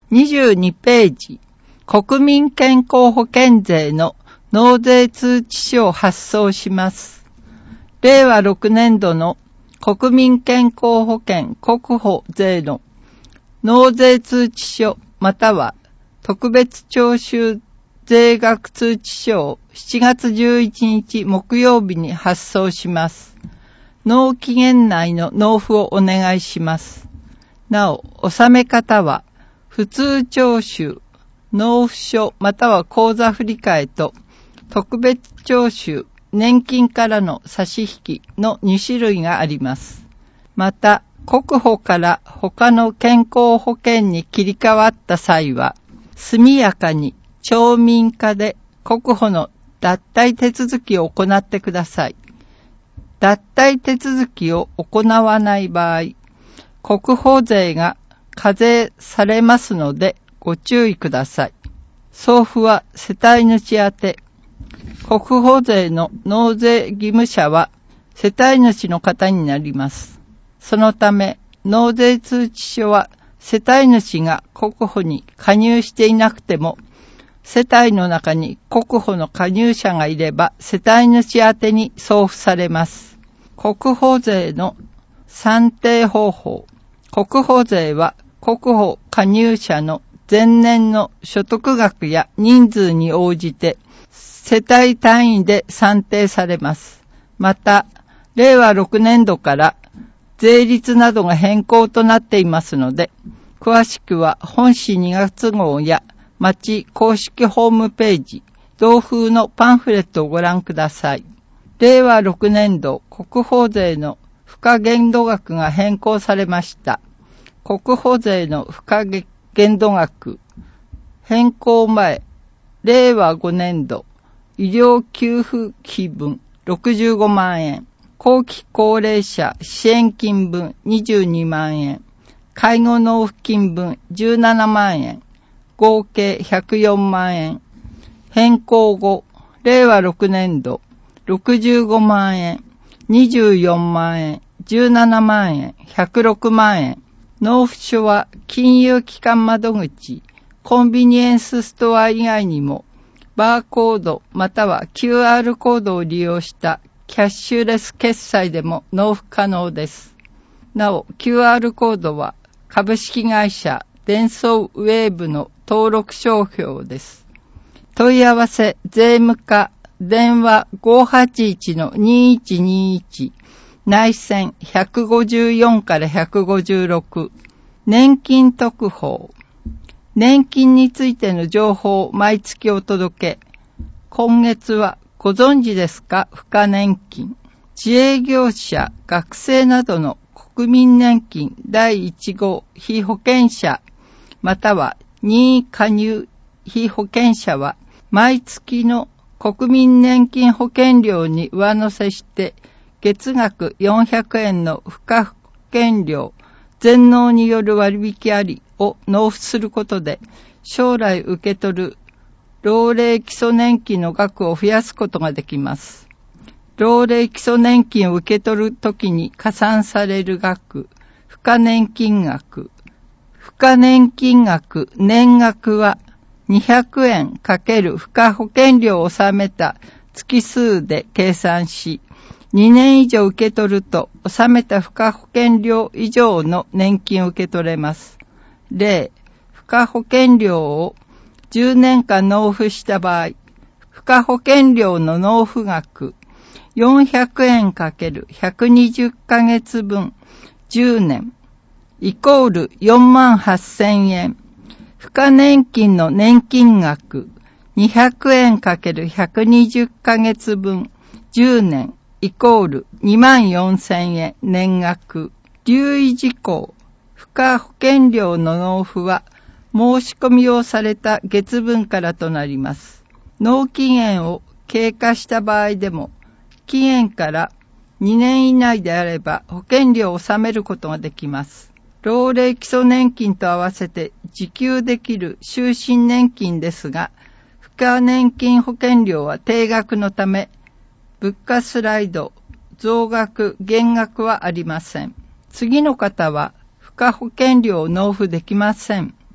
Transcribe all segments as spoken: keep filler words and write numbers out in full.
にじゅうにページ、国民健康保険税の納税通知書を発送します。れいわろくねんどの国民健康保険国保税の納税通知書または特別徴収税額通知書をしちがつじゅういちにち木曜日に発送します。納期限内の納付をお願いします。なお、納め方は普通徴収、納付書または口座振替と特別徴収、年金からの差し引きのにしゅるいがあります。また、国保から他の健康保険に切り替わった際は、速やかに町民課で国保の脱退手続きを行ってください。脱退手続きを行わない場合、国保税が課税されますのでご注意ください。送付は世帯主宛て。国保税の納税義務者は世帯主の方になります。そのため、納税通知書は世帯主が国保に加入していなくても、世帯の中に国保の加入者がいれば世帯主宛てに送付されます。国保税の算定方法。国保税は国保加入者の前年の所得額や人数に応じて世帯単位で算定されます。また、れいわろくねんどから税率などが変更となっていますので、詳しくは本誌にがつごうや町公式ホームページ、同封のパンフレットをご覧ください。れいわろくねんど国保税の付加限度額が変更されました。国保税の付加限度額変更前、れいわごねんど医療給付費分ろくじゅうごまんえん、後期高齢者支援金分にじゅうにまんえん、介護納付金分じゅうななまんえん、合計ひゃくよんまんえん。変更後、れいわろくねんどろくじゅうごまんえん、にじゅうよんまんえん、じゅうななまんえん、ひゃくろくまんえん。納付書は金融機関窓口、コンビニエンスストア以外にも、バーコードまたは キューアール コードを利用したキャッシュレス決済でも納付可能です。なお、キューアール コードは株式会社デンソーウェーブの登録商標です。問い合わせ税務課電話 ごはちいちのにいちにいち 内線ひゃくごじゅうよんからひゃくごじゅうろく年金特報年金についての情報を毎月お届け。今月はご存知ですか？付加年金。自営業者、学生などの国民年金だいいちごう被保険者、または任意加入被保険者は、毎月の国民年金保険料に上乗せして、月額よんひゃくえんの付加保険料、全納による割引ありを納付することで、将来受け取る老齢基礎年金の額を増やすことができます。老齢基礎年金を受け取るときに加算される額、付加年金額。付加年金額、年額はにひゃくえん×付加保険料を納めた月数で計算し、にねん以上受け取ると、納めた付加保険料以上の年金を受け取れます。例、付加保険料をじゅうねんかん納付した場合、付加保険料の納付額、よんひゃくえん×ひゃくにじゅっかげつぶんじゅうねん、イコールよんまんはっせんえん。付加年金の年金額、にひゃくえん×ひゃくにじゅっかげつぶんじゅうねん、イコールにまんよんせんえん年額。留意事項。付加保険料の納付は申し込みをされた月分からとなります。納期限を経過した場合でも、期限からにねん以内であれば保険料を納めることができます。老齢基礎年金と合わせて受給できる終身年金ですが、付加年金保険料は定額のため、物価スライド、増額、減額はありません。次の方は付加保険料を納付できません。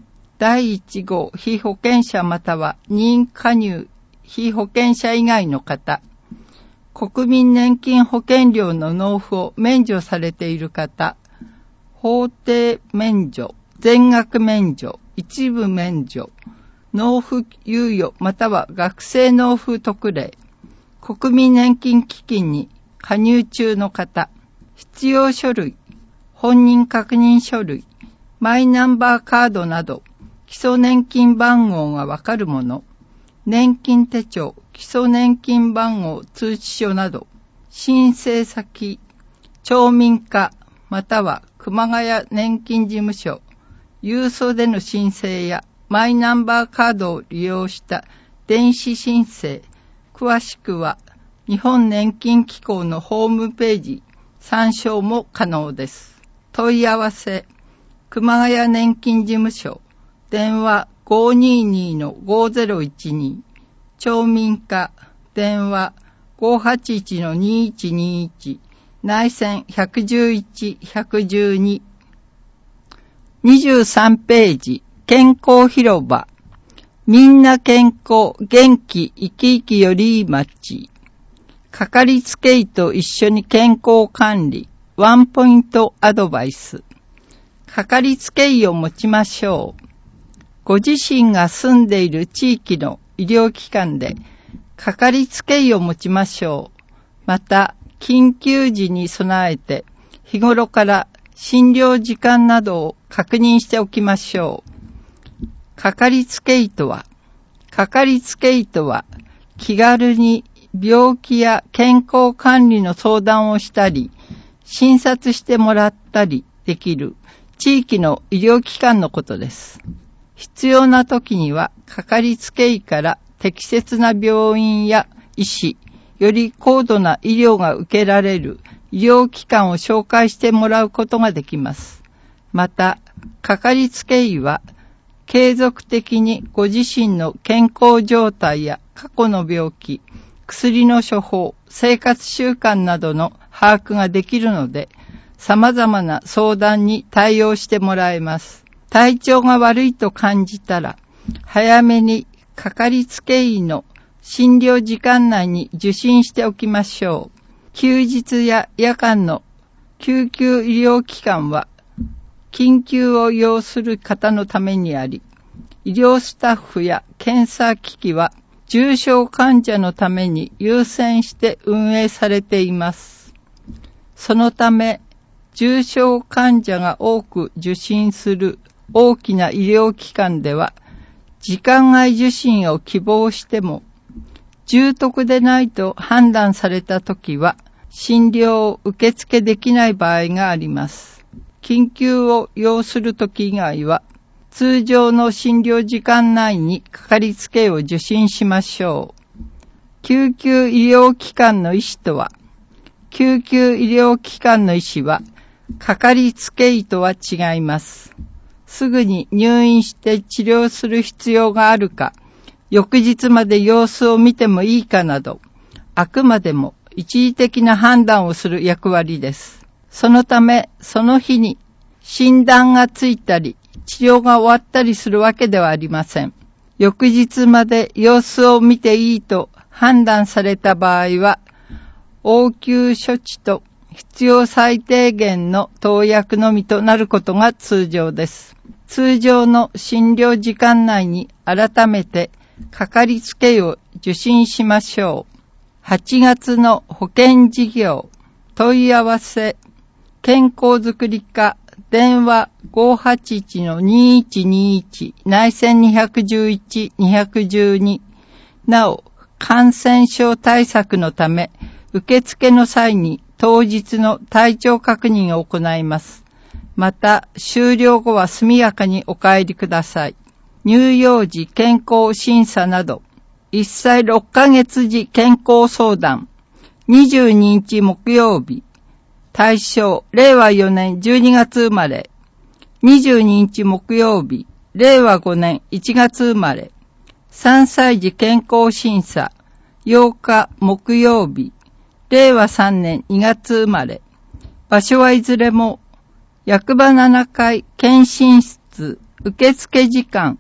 だいいち号被保険者または任意加入被保険者以外の方、国民年金保険料の納付を免除されている方、法定免除、全額免除、一部免除、納付猶予または学生納付特例、国民年金基金に加入中の方、必要書類、本人確認書類、マイナンバーカードなど、基礎年金番号がわかるもの、年金手帳、基礎年金番号通知書など、申請先、町民課または熊谷年金事務所、郵送での申請やマイナンバーカードを利用した電子申請、詳しくは日本年金機構のホームページ参照も可能です。問い合わせ、熊谷年金事務所、電話 ごーにーにーのごーぜろいちに、町民課、電話 ごーはちいちのにーいちにーいち、内線いちいちいち、いちいちに。にじゅうさんページ、健康広場。みんな健康、元気、生き生きより町。かかりつけ医と一緒に健康管理、ワンポイントアドバイス。かかりつけ医を持ちましょう。ご自身が住んでいる地域の医療機関で、かかりつけ医を持ちましょう。また、緊急時に備えて、日頃から診療時間などを確認しておきましょう。かかりつけ医とは、かかりつけ医とは、気軽に病気や健康管理の相談をしたり、診察してもらったりできる地域の医療機関のことです。必要な時には、かかりつけ医から適切な病院や医師、より高度な医療が受けられる医療機関を紹介してもらうことができます。また、かかりつけ医は、継続的にご自身の健康状態や過去の病気、薬の処方、生活習慣などの把握ができるので、様々な相談に対応してもらえます。体調が悪いと感じたら、早めにかかりつけ医の診療時間内に受診しておきましょう。休日や夜間の救急医療機関は、緊急を要する方のためにあり、医療スタッフや検査機器は重症患者のために優先して運営されています。そのため、重症患者が多く受診する大きな医療機関では、時間外受診を希望しても、重篤でないと判断されたときは、診療を受付できない場合があります。緊急を要するとき以外は、通常の診療時間内にかかりつけ医を受診しましょう。救急医療機関の医師とは、救急医療機関の医師は、かかりつけ医とは違います。すぐに入院して治療する必要があるか、翌日まで様子を見てもいいかなど、あくまでも一時的な判断をする役割です。そのため、その日に診断がついたり、治療が終わったりするわけではありません。翌日まで様子を見ていいと判断された場合は、応急処置と必要最低限の投薬のみとなることが通常です。通常の診療時間内に改めてかかりつけ医を受診しましょう。はちがつの保険事業問い合わせ健康づくり課電話 ごーはちいちのにーいちにーいち 内線にいいちにいちに。なお、感染症対策のため、受付の際に当日の体調確認を行います。また、終了後は速やかにお帰りください。乳幼児健康審査など、いっさいろっかげつ時健康相談、にじゅうににち木曜日、対象、れいわよねんじゅうにがつ生まれ、にじゅうににち木曜日、れいわごねんいちがつ生まれ、さんさい児健康審査、ようか木曜日、れいわさんねんにがつ生まれ、場所はいずれも、役場ななかい検診室、受付時間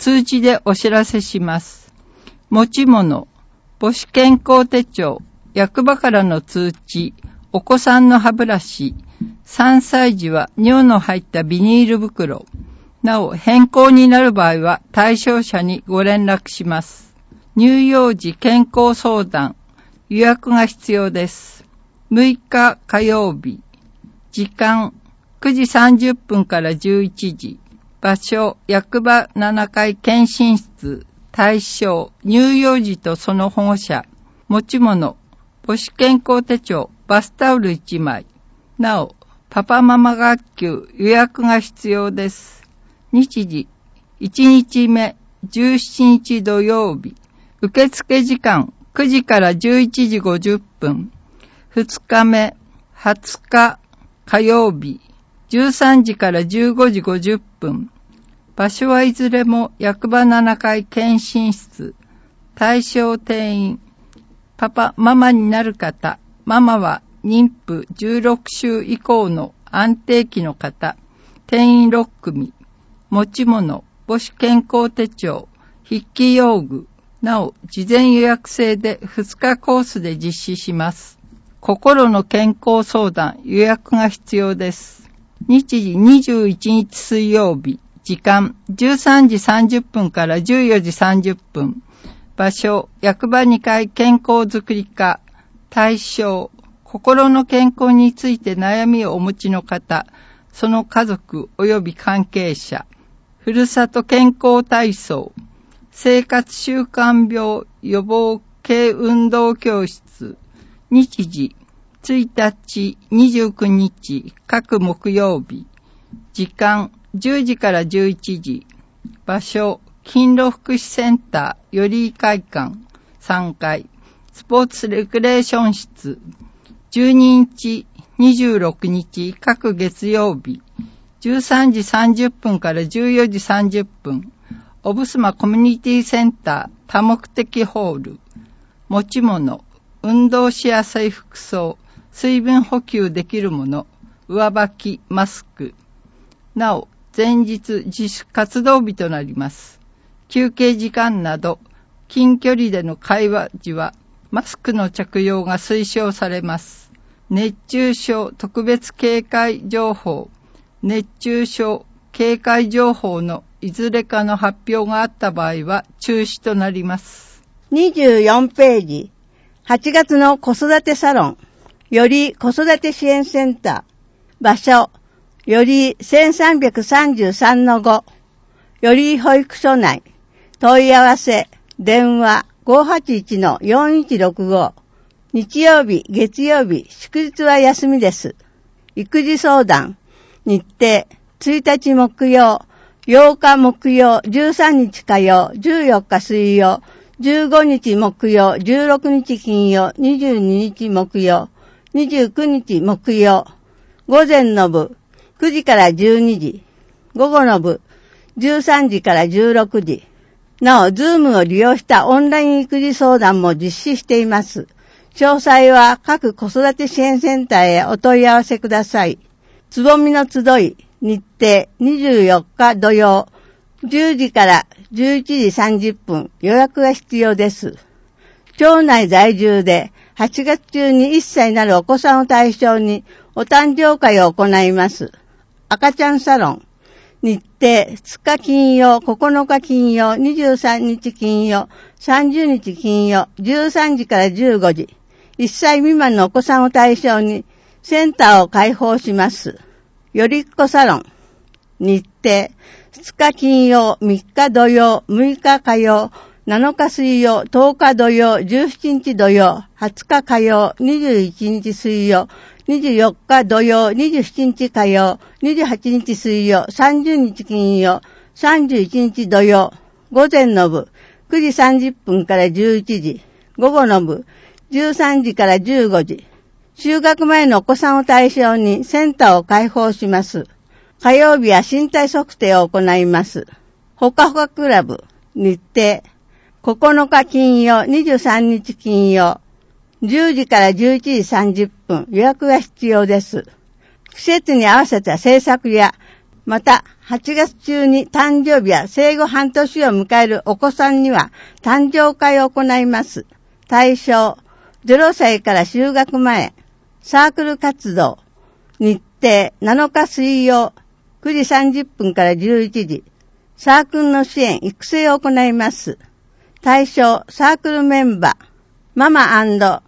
通知でお知らせします。持ち物、母子健康手帳、役場からの通知、お子さんの歯ブラシ、さんさい児は尿の入ったビニール袋。なお、変更になる場合は対象者にご連絡します。乳幼児健康相談、予約が必要です。むいか火曜日、時間くじさんじゅっぷんからじゅういちじ、場所役場ななかい検診室、対象乳幼児とその保護者、持ち物母子健康手帳、バスタオルいちまい。なお、パパママ学級予約が必要です。日時、いちにちめ、じゅうしちにち土曜日。受付時間、くじからじゅういちじごじゅっぷん。ふつかめ、はつか火曜日。じゅうさんじからじゅうごじごじゅっぷん。場所はいずれも役場ななかい検診室。対象定員。パパ、ママになる方。ママは妊婦じゅうろくしゅう以降の安定期の方。定員ろっくみ。持ち物、母子健康手帳、筆記用具。なお、事前予約制でふつかコースで実施します。心の健康相談、予約が必要です。日時にじゅういちにち水曜日。時間じゅうさんじさんじゅっぷんからじゅうよじさんじゅっぷん。場所、役場にかい健康づくり課。対象、心の健康について悩みをお持ちの方、その家族及び関係者。ふるさと健康体操。生活習慣病予防系運動教室。日時、ついたち、にじゅうくにち、各木曜日。時間、じゅうじからじゅういちじ。場所、勤労福祉センター、よりい会館、さんがい。スポーツレクレーション室。じゅうににち、にじゅうろくにち、各月曜日。じゅうさんじさんじゅっぷんからじゅうよじさんじゅっぷん。おぶすまコミュニティセンター、多目的ホール。持ち物、運動しやすい服装、水分補給できるもの、上履き、マスク。なお、前日自主活動日となります。休憩時間など、近距離での会話時は、マスクの着用が推奨されます。熱中症特別警戒情報、熱中症警戒情報のいずれかの発表があった場合は中止となります。 にじゅうよんページ、はちがつの子育てサロン、より子育て支援センター、場所、よりせんさんびゃくさんじゅうさんのご、より保育所内、問い合わせ、電話 ごーはちいちのよんいちろくご、日曜日、月曜日、祝日は休みです。育児相談、日程、ついたち木曜、ようか木曜、じゅうさんにち火曜、じゅうよっか水曜、じゅうごにち木曜、じゅうろくにち金曜、にじゅうににち木曜、にじゅうくにち木曜、午前の部、くじからじゅうにじ、午後の部、じゅうさんじからじゅうろくじ。なお、ズームを利用したオンライン育児相談も実施しています。詳細は各子育て支援センターへお問い合わせください。つぼみの集い、日程にじゅうよっか土曜、じゅうじからじゅういちじさんじゅっぷん、予約が必要です。町内在住ではちがつ中にいっさいになるお子さんを対象にお誕生会を行います。赤ちゃんサロン、日程ふつか金曜、ここのか金曜、にじゅうさんにち金曜、さんじゅうにち金曜、じゅうさんじからじゅうごじ、いっさい未満のお子さんを対象にセンターを開放します。よりっこサロン、日程ふつか金曜、みっか土曜、むいか火曜、なのか水曜、とおか土曜、じゅうしちにち土曜、はつか火曜、にじゅういちにち水曜、にじゅうよっか土曜、にじゅうしちにち火曜、にじゅうはちにち水曜、さんじゅうにち金曜、さんじゅういちにち土曜、午前の部、くじさんじゅっぷんからじゅういちじ、午後の部、じゅうさんじからじゅうごじ、就学前のお子さんを対象にセンターを開放します。火曜日は身体測定を行います。ほかほかクラブ、日程、ここのか金曜、にじゅうさんにち金曜、じゅうじからじゅういちじさんじゅっぷん、予約が必要です。季節に合わせた制作やまた、はちがつ中に誕生日や生後半年を迎えるお子さんには誕生会を行います。対象、ゼロさいから就学前、サークル活動、日程なのか水曜、くじさんじゅっぷんからじゅういちじ、サークルの支援、育成を行います。対象、サークルメンバー、ママ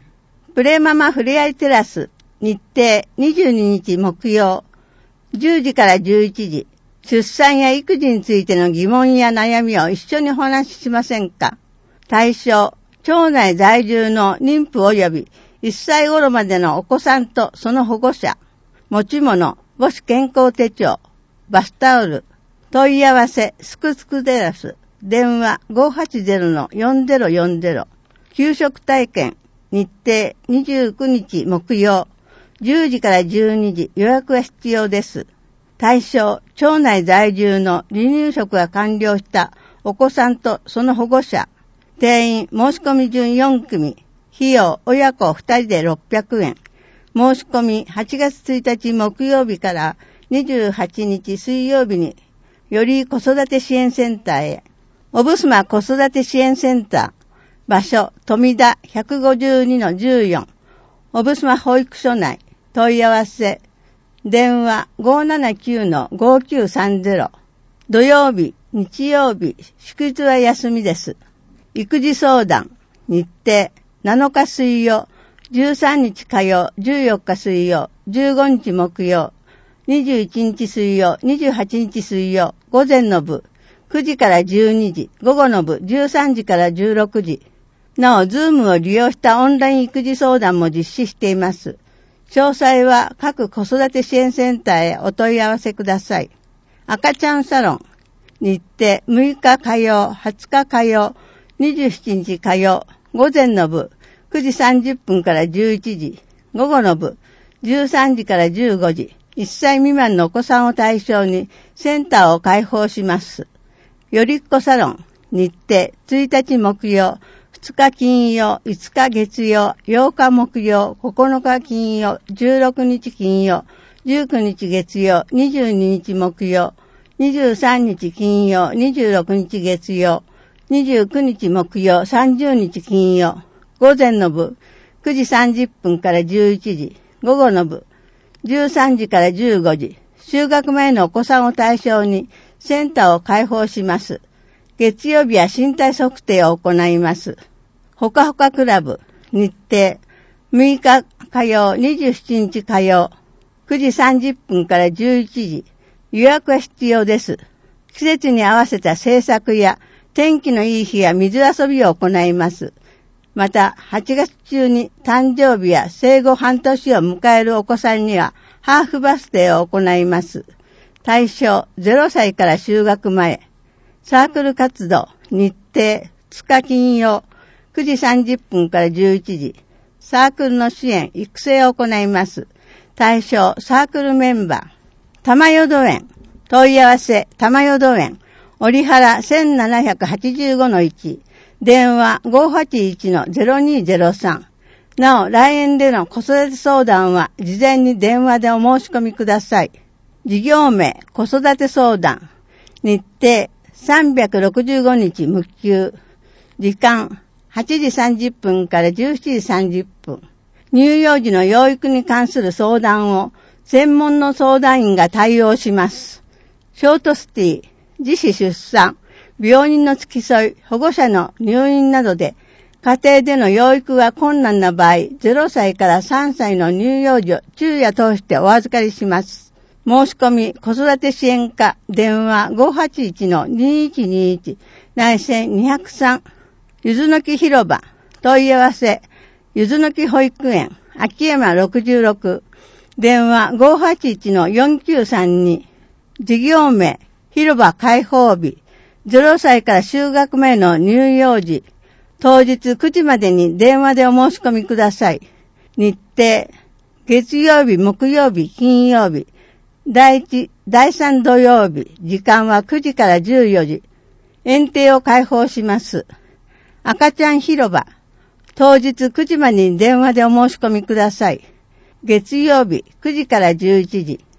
&プレママふれあいテラス、日程にじゅうににち木曜、じゅうじからじゅういちじ、出産や育児についての疑問や悩みを一緒にお話ししませんか？対象、町内在住の妊婦及びいっさい頃までのお子さんとその保護者、持ち物、母子健康手帳、バスタオル、問い合わせ、すくすくテラス、電話 ごーはちゼロのよんゼロよんゼロ、給食体験、日程にじゅうくにち木曜、じゅうじからじゅうにじ、予約は必要です。対象、町内在住の離乳食が完了したお子さんとその保護者、定員申し込み順よんくみ、費用親子ふたりでろっぴゃくえん、申し込みはちがつついたち木曜日からにじゅうはちにち水曜日に、より子育て支援センターへ、おぶすま子育て支援センター、場所、富田 ひゃくごじゅうにのじゅうよん、おぶすま保育所内、問い合わせ、電話 ごーななきゅうのごきゅうさんゼロ、土曜日、日曜日、祝日は休みです。育児相談、日程、なのか水曜、じゅうさんにち火曜、じゅうよっか水曜、じゅうごにち木曜、にじゅういちにち水曜、にじゅうはちにち水曜、午前の部、くじからじゅうにじ、午後の部、じゅうさんじからじゅうろくじ。なお、ズームを利用したオンライン育児相談も実施しています。詳細は各子育て支援センターへお問い合わせください。赤ちゃんサロン、日程むいか火曜、はつか火曜、にじゅうしちにち火曜、午前の部、くじさんじゅっぷんからじゅういちじ、午後の部、じゅうさんじからじゅうごじ、いっさい未満のお子さんを対象にセンターを開放します。よりっこサロン、日程ついたち木曜、ふつか金曜、いつか月曜、ようか木曜、ここのか金曜、じゅうろくにち金曜、じゅうくにち月曜、にじゅうににち木曜、にじゅうさんにち金曜、にじゅうろくにち月曜、にじゅうくにち木曜、さんじゅうにち金曜、午前の部、くじさんじゅっぷんからじゅういちじ、午後の部、じゅうさんじからじゅうごじ、就学前のお子さんを対象にセンターを開放します。月曜日は身体測定を行います。ほかほかクラブ、日程、むいか火曜、にじゅうしちにち火曜、くじさんじゅっぷんからじゅういちじ、予約は必要です。季節に合わせた制作や天気のいい日や水遊びを行います。また、はちがつ中に誕生日や生後半年を迎えるお子さんにはハーフバースデーを行います。対象ゼロさいから就学前、サークル活動、日程ふつか金曜、くじさんじゅっぷんからじゅういちじ、サークルの支援、育成を行います。対象サークルメンバー、玉淀園、問い合わせ玉淀園、折原 せんななひゃくはちじゅうごのいち、電話 ごーはちいちのゼロにーゼロさん。なお、来園での子育て相談は事前に電話でお申し込みください。事業名、子育て相談。日程、さんびゃくろくじゅうごにち無休。時間、はちじさんじゅっぷんからじゅうしちじさんじゅっぷん。乳幼児の養育に関する相談を専門の相談員が対応します。ショートスティー、自死出産、病人の付き添い、保護者の入院などで、家庭での養育が困難な場合、ゼロさいからさんさいの乳幼児を昼夜通してお預かりします。申し込み、子育て支援課、電話 ごーはちいちのにいちにいち、内線にひゃくさん、ゆずの木広場、問い合わせ、ゆずの木保育園、秋山ろくじゅうろく、電話 ごーはちいちのよんきゅうさんに、事業名、広場開放日、ゼロさいから就学前の乳幼児、当日くじまでに電話でお申し込みください。日程、月曜日、木曜日、金曜日、第一、第三土曜日、時間はくじからじゅうよじ、園庭を開放します。赤ちゃん広場、当日くじまでに電話でお申し込みください。月曜日、くじからじゅういちじ、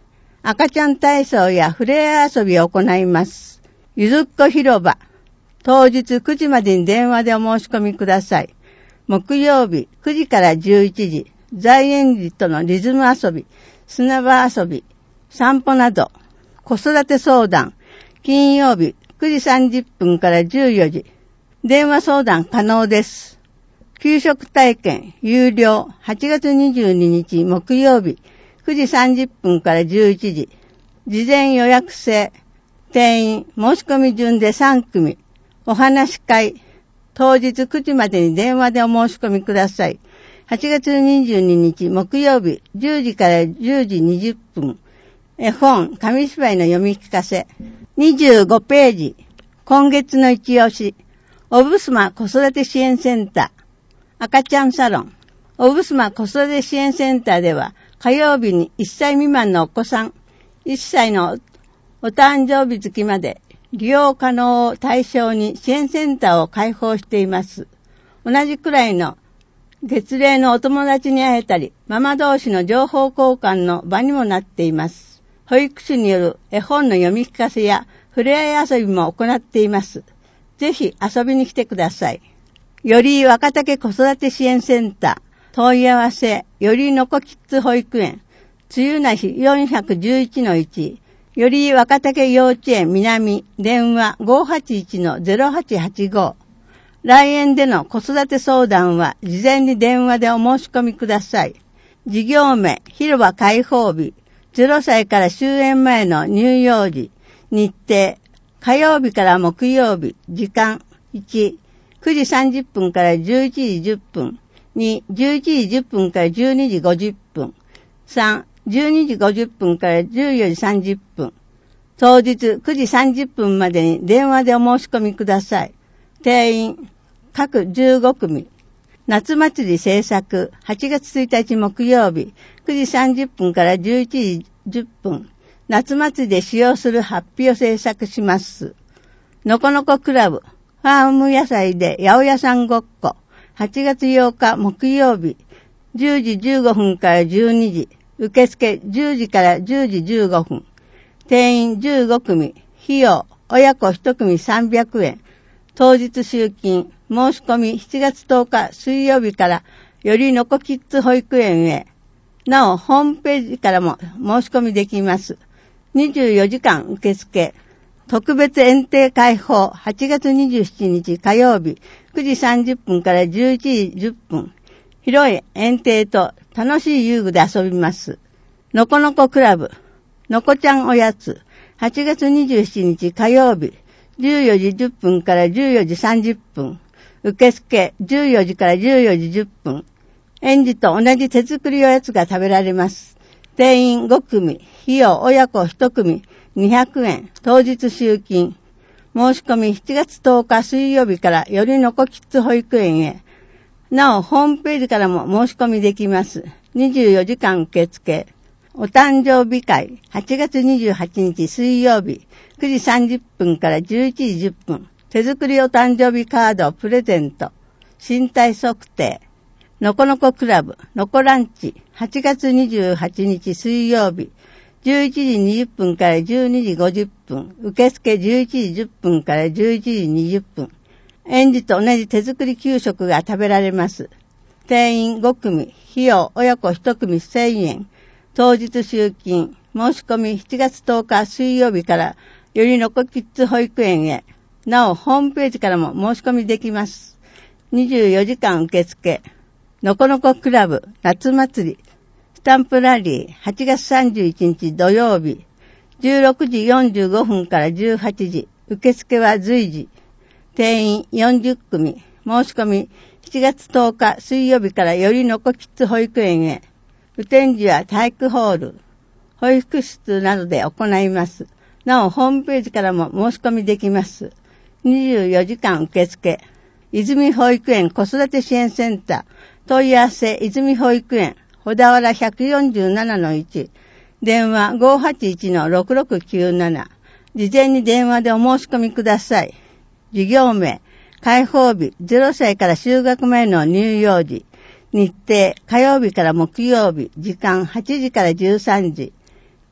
赤ちゃん体操やふれあい遊びを行います。ゆずっこ広場。当日くじまでに電話でお申し込みください。木曜日くじからじゅういちじ、在園児とのリズム遊び、砂場遊び、散歩など、子育て相談、金曜日くじさんじゅっぷんからじゅうよじ、電話相談可能です。給食体験有料はちがつにじゅうににち木曜日くじさんじゅっぷんからじゅういちじ、事前予約制、定員申し込み順でさんくみ、お話し会、当日くじまでに電話でお申し込みください。はちがつにじゅうににち木曜日じゅうじからじゅうじにじゅっぷん、絵本、紙芝居の読み聞かせ、にじゅうごページ、今月の一押し、おぶすま子育て支援センター、赤ちゃんサロン、おぶすま子育て支援センターでは、火曜日にいっさい未満のお子さん、いっさいのお誕生日月まで、利用可能を対象に支援センターを開放しています。同じくらいの月齢のお友達に会えたり、ママ同士の情報交換の場にもなっています。保育士による絵本の読み聞かせやふれあい遊びも行っています。ぜひ遊びに来てください。より若竹子育て支援センター、問い合わせ、よりのこキッズ保育園、梅雨なし よんひゃくじゅういちのいち、より若竹幼稚園南、電話 ごーはちいちのゼロはちはちご。来園での子育て相談は事前に電話でお申し込みください。事業名、広場開放日、ゼロさいから終園前の乳幼児、日程、火曜日から木曜日、時間、いち、くじさんじゅっぷんからじゅういちじじゅっぷん、に、じゅういちじじゅっぷんからじゅうにじごじゅっぷん、さん、じゅうにじごじゅっぷんからじゅうよじさんじゅっぷん。当日くじさんじゅっぷんまでに電話でお申し込みください。定員、各じゅうごくみ。夏祭り制作、はちがつついたち木曜日、くじさんじゅっぷんからじゅういちじじゅっぷん。夏祭りで使用するハッピーを制作します。のこのこクラブ、ファーム野菜で八百屋さんごっこ、はちがつようか木曜日、じゅうじじゅうごふんからじゅうにじ。受付じゅうじからじゅうじじゅうごふん。定員じゅうごくみ。費用、親子いちくみさんびゃくえん。当日集金。申し込みしちがつとおか水曜日からよりのこキッズ保育園へ。なお、ホームページからも申し込みできます。にじゅうよじかん受付。特別園庭開放はちがつにじゅうしちにち火曜日くじさんじゅっぷんからじゅういちじじゅっぷん。広い園庭と楽しい遊具で遊びます。のこのこクラブ、のこちゃんおやつ、はちがつにじゅうしちにち火曜日、じゅうよじじゅっぷんからじゅうよじさんじゅっぷん。受付じゅうよじからじゅうよじじゅっぷん。園児と同じ手作りおやつが食べられます。定員ごくみ、費用親子いちくみにひゃくえん。当日集金。申し込みしちがつとおか水曜日からよりのこキッズ保育園へ。なお、ホームページからも申し込みできます。にじゅうよじかん受付。お誕生日会、はちがつにじゅうはちにち水曜日、くじさんじゅっぷんからじゅういちじじゅっぷん。手作りお誕生日カードをプレゼント。身体測定。のこのこクラブ、のこランチ、はちがつにじゅうはちにち水曜日、じゅういちじにじゅっぷんからじゅうにじごじゅっぷん。受付じゅういちじじゅっぷんからじゅういちじにじゅっぷん。園児と同じ手作り給食が食べられます。定員ごくみ、費用親子いちくみせんえん。当日集金、申し込みしちがつとおか水曜日からよりのこキッズ保育園へ。なお、ホームページからも申し込みできます。にじゅうよじかん受付。のこのこクラブ夏祭り。スタンプラリーはちがつさんじゅういちにち土曜日。じゅうろくじよんじゅうごふんからじゅうはちじ。受付は随時。定員よんじゅっくみ。申し込みしちがつとおか水曜日からよりのこキッズ保育園へ。雨天時は体育ホール、保育室などで行います。なお、ホームページからも申し込みできます。にじゅうよじかん受付。泉保育園子育て支援センター。問い合わせ泉保育園、小田原ひゃくよんじゅうななのいち。電話 ごーはちいちのろくろくきゅうなな。事前に電話でお申し込みください。事業名、開放日ゼロさいから就学前の乳幼児。日程、火曜日から木曜日、時間はちじからじゅうさんじ。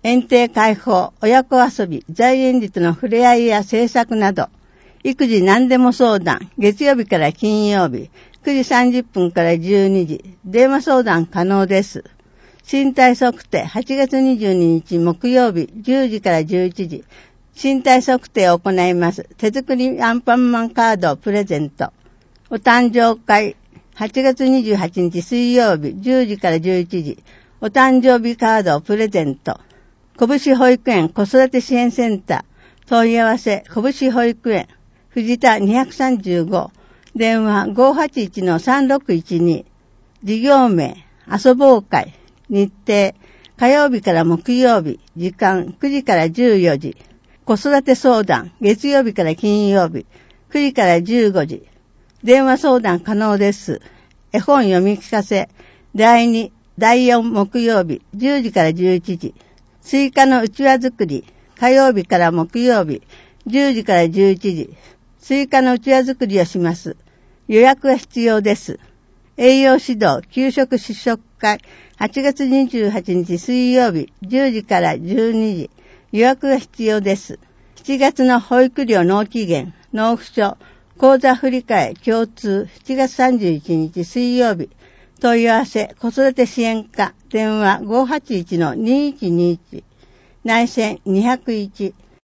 園庭開放、親子遊び、在園児との触れ合いや政策など、育児何でも相談、月曜日から金曜日、くじさんじゅっぷんからじゅうにじ、電話相談可能です。身体測定、はちがつにじゅうににち木曜日、じゅうじからじゅういちじ、身体測定を行います。手作りアンパンマンカードをプレゼント。お誕生会、はちがつにじゅうはちにち水曜日、じゅうじからじゅういちじ、お誕生日カードをプレゼント。拳保育園子育て支援センター、問い合わせ、拳保育園、藤田にさんご、電話 ごーはちいちのさんろくいちに、事業名、遊ぼう会、日程、火曜日から木曜日、時間くじからじゅうよじ、子育て相談、月曜日から金曜日、くじからじゅうごじ、電話相談可能です。絵本読み聞かせ、だいに、だいよん木曜日、じゅうじからじゅういちじ、スイカのうちわ作り、火曜日から木曜日、じゅうじからじゅういちじ、スイカのうちわ作りをします。予約が必要です。栄養指導、給食試食会、はちがつにじゅうはちにち水曜日、じゅうじからじゅうにじ、予約が必要です。しちがつの保育料納期限、納付書、口座振替共通、しちがつさんじゅういちにち水曜日、問い合わせ、子育て支援課、電話 ごーはちいちのにいちにいち、内線にひゃくいち、